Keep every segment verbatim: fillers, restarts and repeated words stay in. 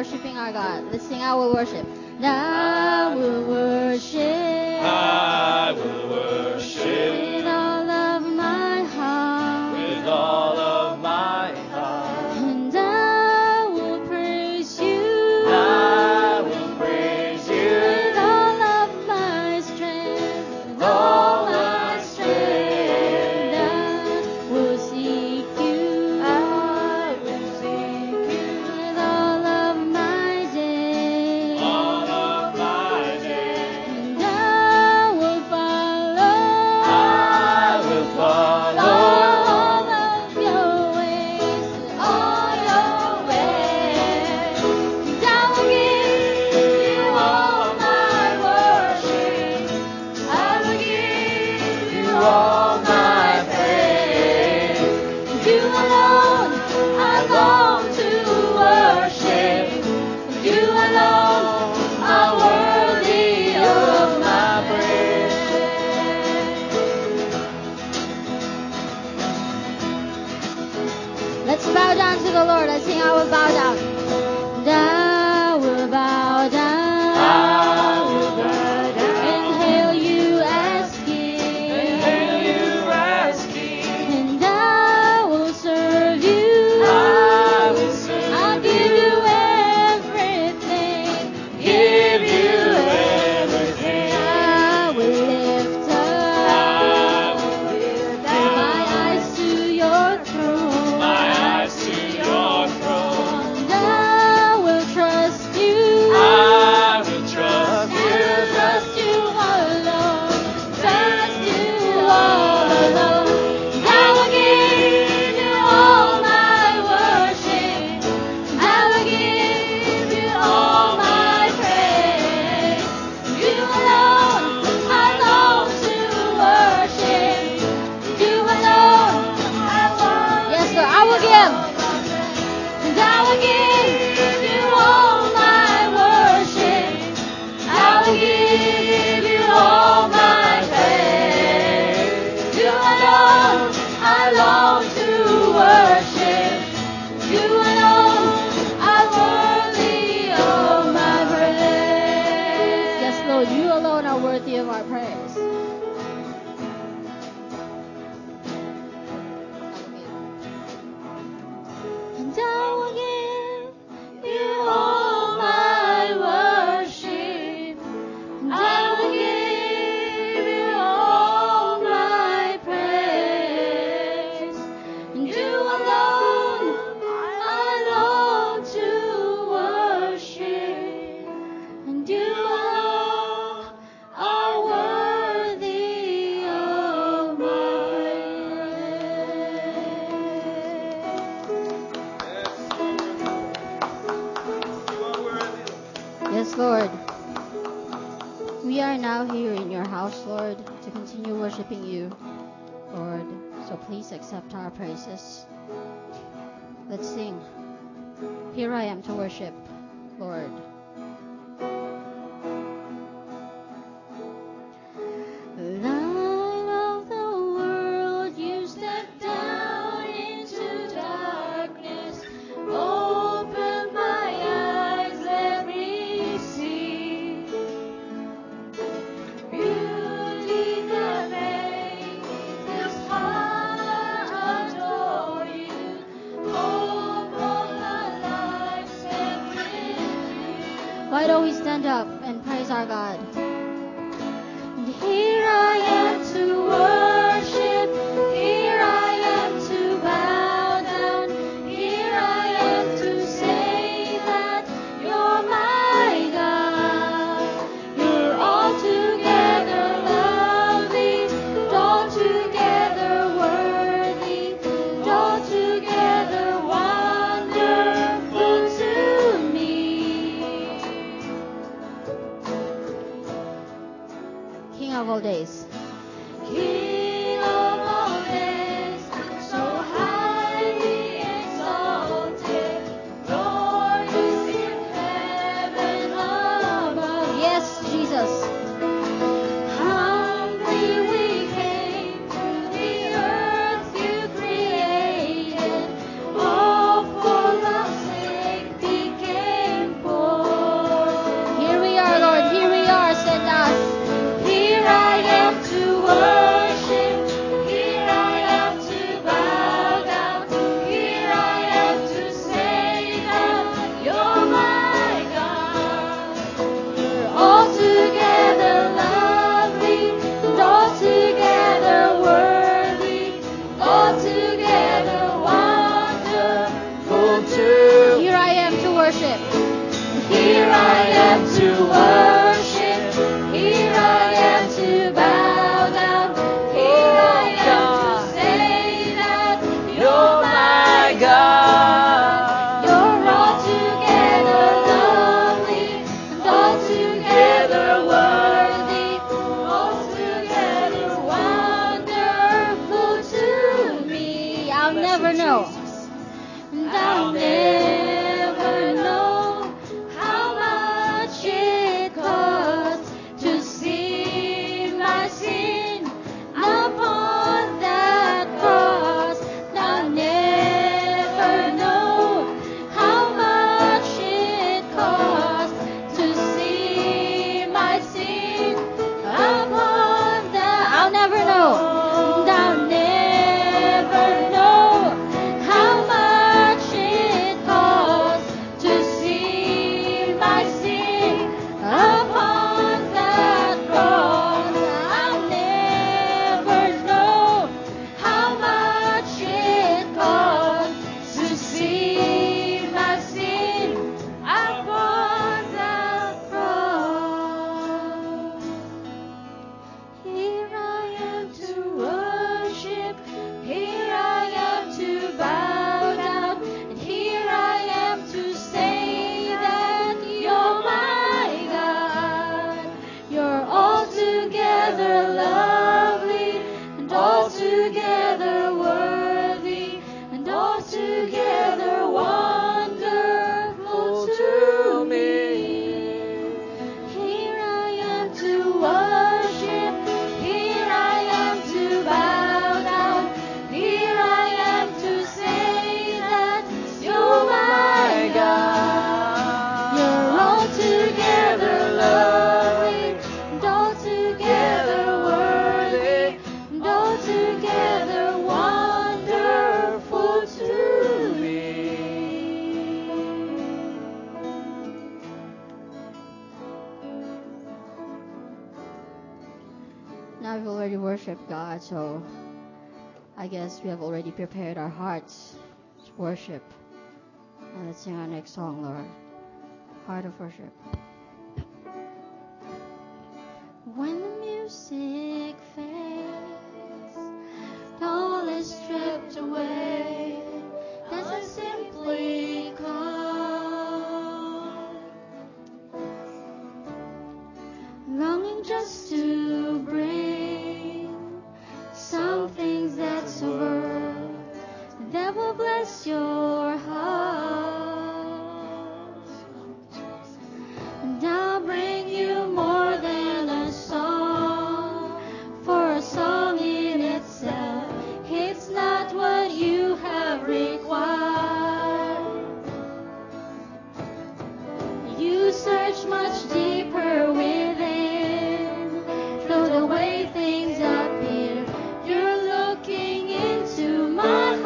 worshiping our God. Let's sing, I will worship. I will worship. I will worship With all of my heart. with all of my heart. And I will praise you. I will praise you With all of my strength. With all my strength. I will seek you. I will seek you With all of my days. all of my days. And I will follow. I will follow All of your ways. All your ways. And I will give you all my worship. I will give you all my praise. You alone I long to worship. You alone are worthy of my praise. Let's bow down to the Lord. Let's sing, I will bow down. And I will bow down. I will bow down And hail you as King. and hail you as King. And I will serve you. I will serve I'll give you everything. Give you everything. I will lift I up will lift my up eyes to your throne. my eyes to your throne. And I will trust you. I will trust you. Trust you alone. Trust you all alone. I will give you all my worship. I will give you all my praise. You alone I long to worship. You alone I want. Yes, Lord, I will give. And I will give you all my worship. I will give you all my praise. You alone I long to worship. You alone are worthy of my praise. Yes, Lord, you alone are worthy of our praise. And I will give you all my worship. And I will give you all my praise. And you alone I long to worship. And you alone are worthy of my praise. Yes, Lord. We are now here in your house, Lord, to continue worshiping you, Lord. So please accept our praises. Let's sing. Here I am to worship, Lord. Light of the world, you step down into darkness. Open my eyes, let me see beauty that makes this heart adore you. Hope of my life set with you. Why don't we stand up and praise our God? And here I am to worship. Here I am to bow down. Here I am to say that you're my God. You're altogether lovely, altogether worthy, altogether wonderful to me. King of all days. King of all days, so highly exalted, Lord is in heaven above. Yes, Jesus. Humbly we came to the earth you created. All for our sake became Now we've already worshiped God, so I guess we have already prepared our hearts to worship. And let's sing our next song, Lord. Heart of worship. When the music fades, all is stripped away, as I simply come, longing just to bring some things that's over, that will bless your heart. And I'll bring you more than a song, for a song in itself, it's not what you have required. You search much deeper within, though the way things appear, you're looking into my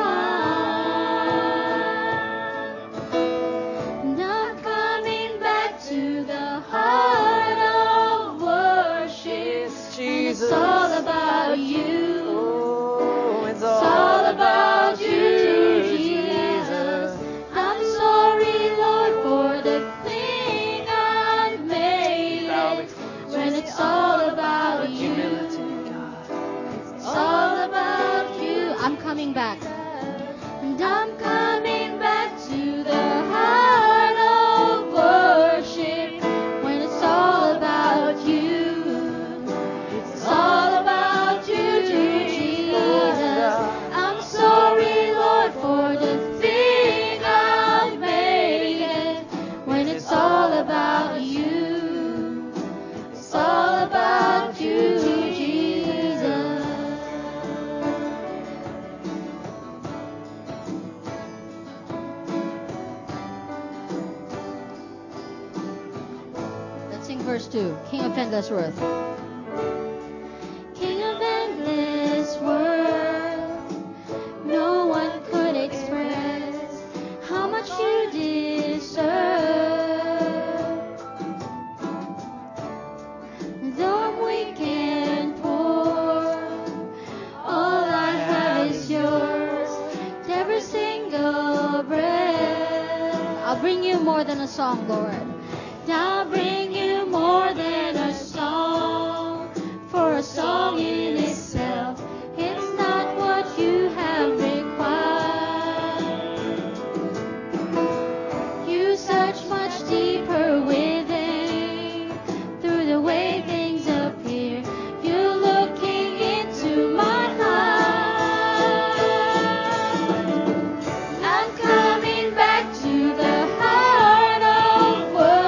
heart. And I'm coming back to the heart of worship. Jesus. It's all about you. Oh, it's It's all about you, Jesus. I'm sorry, Lord, for the thing I've made it. When it's all about you, humility, God. it's all about you. I'm coming back. And I'm coming back to the heart of worship. When it's all about you, it's all about you, Jesus. I'm sorry, Lord, for the thing I've made it. When it's all about you, it's all about you, Jesus. Let's sing verse two. King of endless worth. King of endless worth, no one could express how much you deserve. Though I'm weak and poor, all I have is yours. Every single breath, I'll bring you more than a song, Lord. I'll bring you more than a song, for a song in itself, it's not what you have required. You search much deeper within, through the way things appear, you're looking into my heart. I'm coming back to the heart of worship.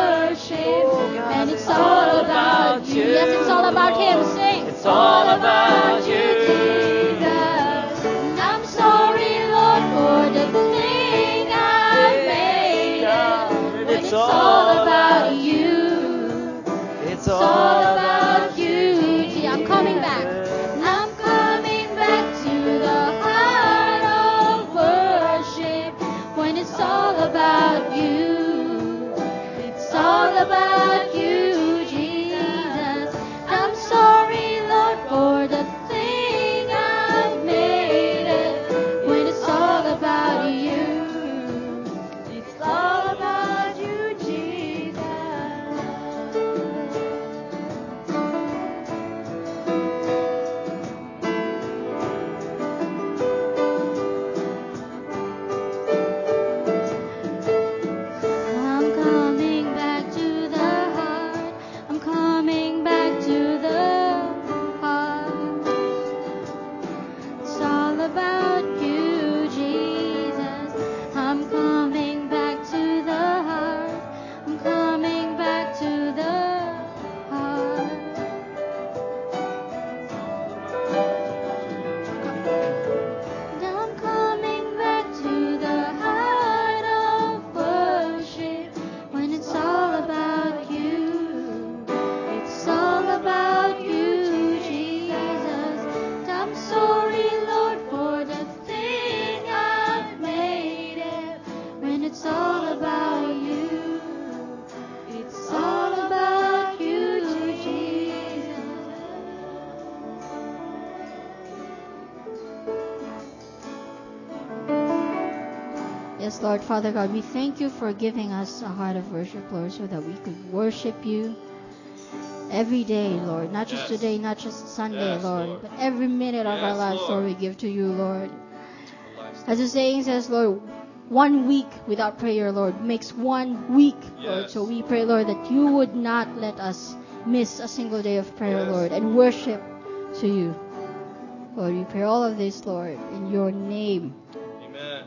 Yes, Lord, Father God, we thank you for giving us a heart of worship, Lord, so that we could worship you every day, Lord. Not just Yes. today, not just Sunday, Yes, Lord, Lord. but every minute of our Yes, lives, Lord, Lord. we give to you, Lord. A lifestyle. As the saying says, Lord, one week without prayer, Lord, makes one week, Lord. Yes. So we pray, Lord, that you would not let us miss a single day of prayer, Yes. Lord, and worship to you. Lord, we pray all of this, Lord, in your name. Amen.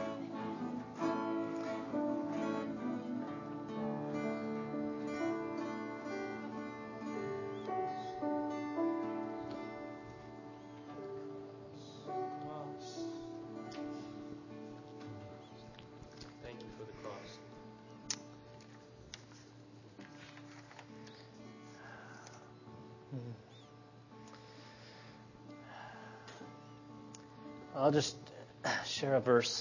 Thank you for the cross. I'll just share a verse,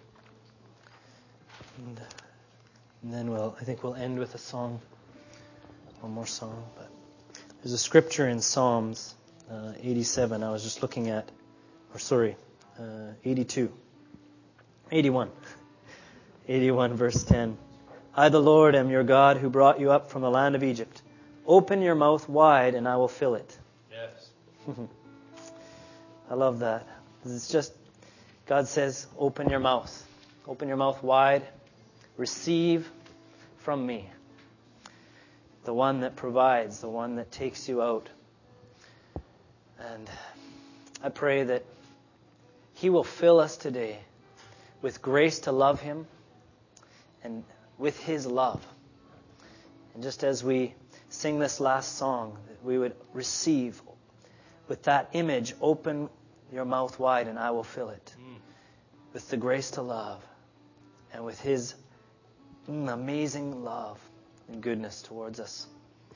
and, and then we'll. I think we'll end with a song, one more song. But there's a scripture in Psalms uh, eighty-seven. I was just looking at, or sorry, uh, eighty-two, eighty-one, eighty-one, verse ten. I, the Lord, am your God, who brought you up from the land of Egypt. Open your mouth wide, and I will fill it. Yes. I love that. It's just, God says, open your mouth. Open your mouth wide. Receive from me. The one that provides, the one that takes you out. And I pray that He will fill us today with grace to love Him and with His love. And just as we sing this last song, that we would receive with that image, open your mouth wide and I will fill it. Mm. With the grace to love and with His mm, amazing love and goodness towards us.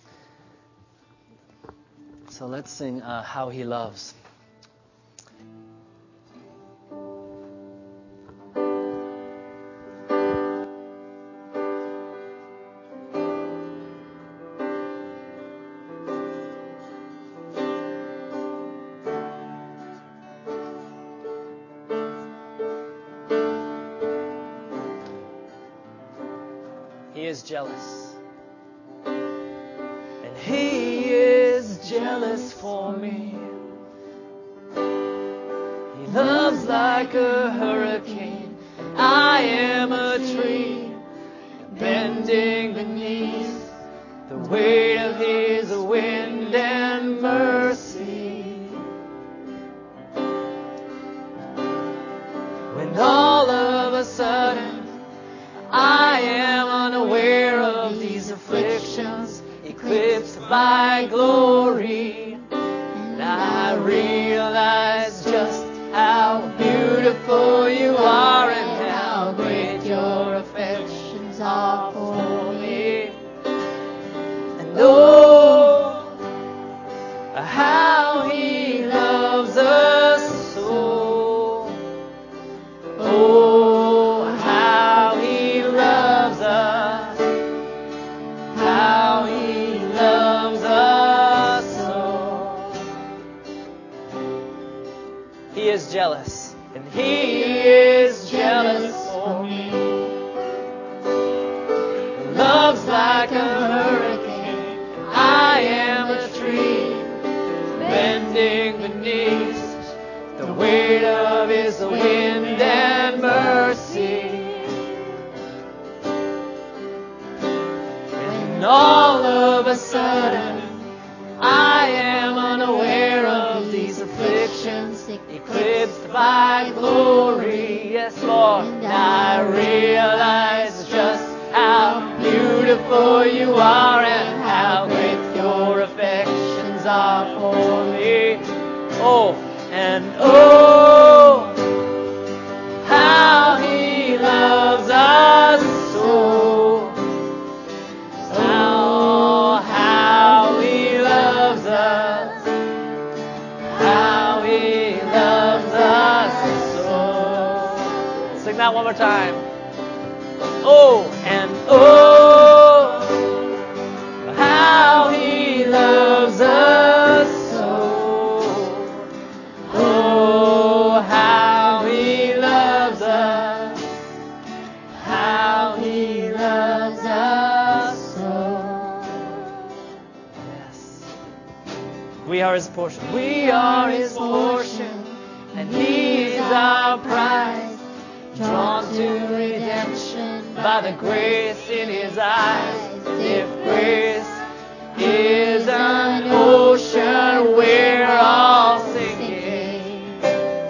So let's sing uh, How He Loves. He is jealous. And He is jealous for me. He loves like a hurricane. I am a tree bending beneath the weight of His wind and mercy. When all of a sudden I am unaware of these afflictions, eclipsed by glory, and I realize just how beautiful you are and how great your affections are for me. And oh, how He loves us so. Oh, how He loves us, how He loves us so. He is jealous, and He is jealous for me. Love's like a hurricane, I am a tree bending beneath the weight of His wind and mercy. And all of a sudden, I am unaware of these afflictions, eclipsed by glory. Yes, Lord. And I realize just how beautiful you are and how great your affections are for me. Oh, and oh, how He loves us so. Oh, how He loves us. How He loves us so. Sing that one more time. Oh, and oh, how He loves us so. Oh, how He loves us. We are His portion. We are His portion, and He is our prize. Drawn to redemption by the grace in His eyes. If grace is an ocean, we're all sinking.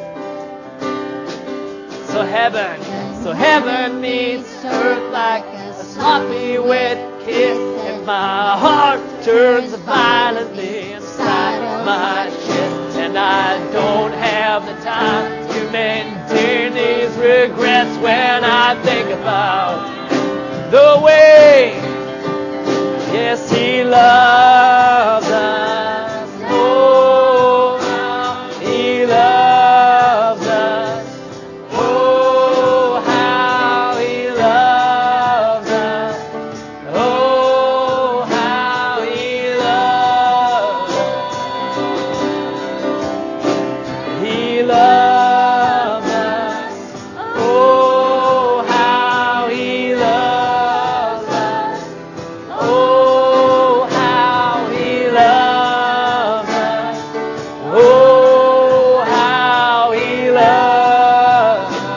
So heaven, so heaven meets earth like a sloppy wet kiss, and my heart turns violently inside of my chest, and I don't have the time to maintain these regrets when I think about the way, yes, He loves us. Oh, how He loves us. Oh, how He loves us. Oh, how He loves us. He loves us. Oh, how He loves us. Oh, how He loves us. Oh, how He loves us.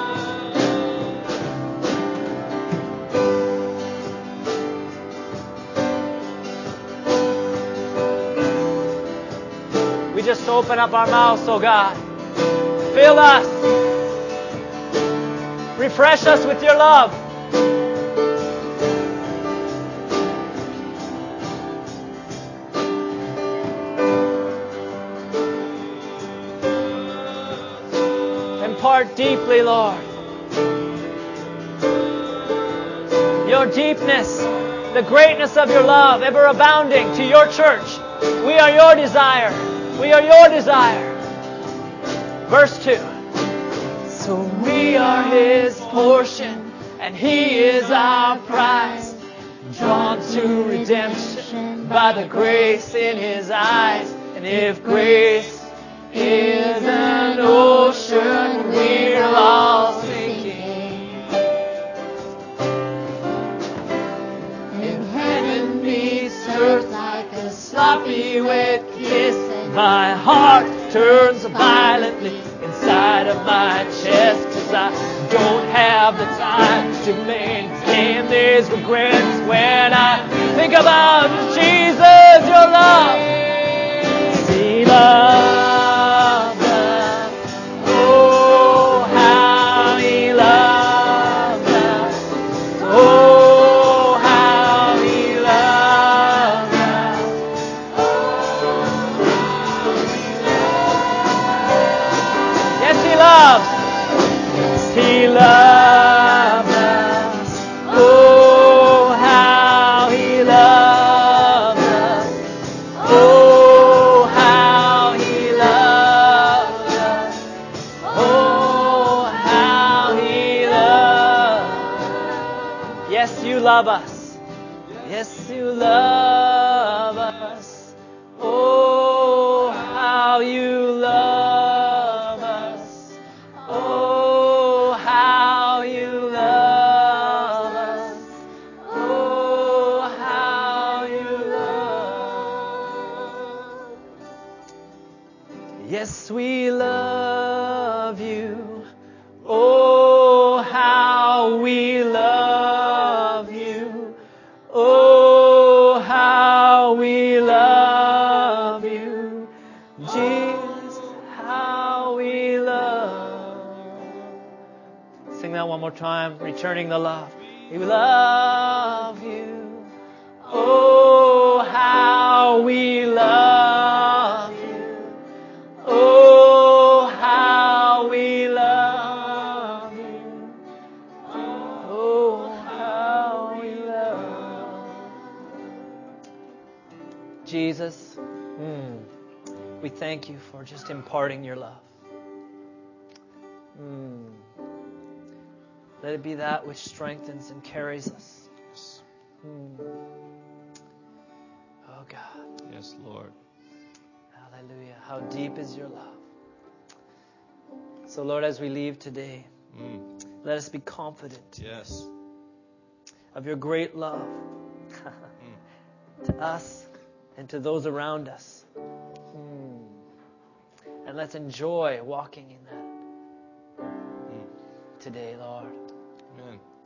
We just open up our mouths, oh God. Fill us. Refresh us with your love. Impart deeply, Lord, your deepness, the greatness of your love, ever abounding to your church. We are your desire. We are your desire. Verse two. So we are His portion, and He is our prize. Drawn to redemption by the grace in His eyes. And if grace is an ocean, we're all sinking. And heaven meets earth like a sloppy wet kiss, and my heart turns violently inside of my chest, 'cause I don't have the time to maintain these regrets when I think about Jesus, your love. He loves us. Oh, how He loves us. Oh, how He loves us. Yes, He loves. Yes, He loves us. Oh, how He loves us. Oh, how He loves us. Oh, how He loves us. Yes, you love us. Yes, you love us. Oh, how you love us. Oh, how you love us. Oh, how you love. Yes, we love you. Oh, how we love you. Oh, how we love you. Jesus, how we love. Sing that one more time, returning the love. We love you. Oh, how we love you. Oh, how we love you. Oh, how we love. Jesus, mm, we thank you for just imparting your love. Mm. Let it be that which strengthens and carries us. Mm. Oh God. Yes, Lord. Hallelujah. How deep is your love. So Lord, as we leave today, Mm. let us be confident Yes. of your great love to us and to those around us. And let's enjoy walking in that today, Lord. Amen.